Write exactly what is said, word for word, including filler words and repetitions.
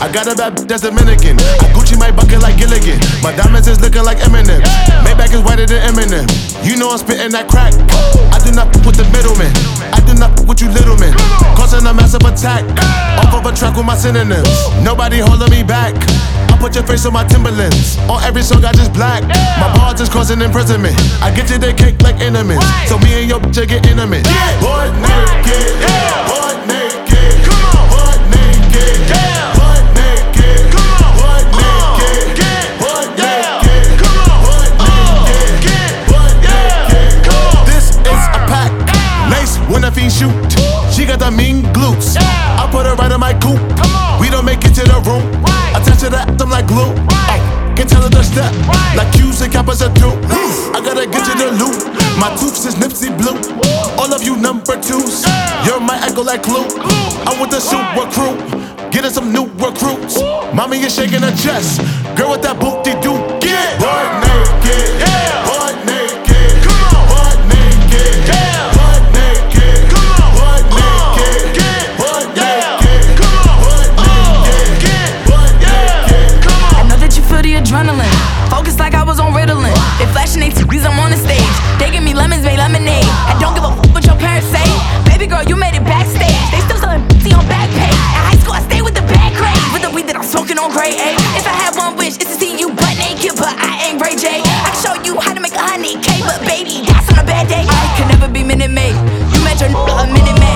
I got a bad bitch that's Dominican. I Gucci my bucket like Gilligan. My diamonds is looking like Eminem. Maybach is whiter than Eminem. You know I'm spitting that crack. I do not f with the middleman. I do not f with you little men. Causing a massive attack. Off of a track with my synonyms. Nobody holding me back. I put your face on my Timberlands. On every song I just black. My bars is causing imprisonment. I get you the cake like enemies. So me and your bitch get intimate. Butt naked. Butt naked. Butt naked. Butt naked. Butt naked. Butt naked. Butt naked. Butt naked. This is a pack. Lace when a fiend shoot. She got the mean glutes. I put her right in my coupe. We don't make it to the room. Attach to the atom like glue. I can tell her the step. Like Q's and Kappas are through. I gotta get to the loop. My tooth is Nipsey Blue. All of you number twos. You're my echo like Clue. I'm with the super crew. Getting some new recruits. Mommy is shaking her chest. Girl with that booty do. Get butt naked. Butt naked. Butt naked. Butt naked. Butt naked. Butt naked. Butt naked. Butt naked. I know that you feel the adrenaline. Focus like I was on Ritalin. They flashing they titties, I'm on the stage. They give me lemons, made lemonade. I don't give a f what your parents say. Baby girl, you made it backstage. They still selling b***y on back pay. At high school, I stayed with the bad craze. With the weed that I'm smoking on grade A. If I had one wish, it's to see you butt naked, but I ain't Ray J. I can show you how to make a hundred K, but baby, that's on a bad day. I can never be Minute Maid. You met your n***a a Minute Maid.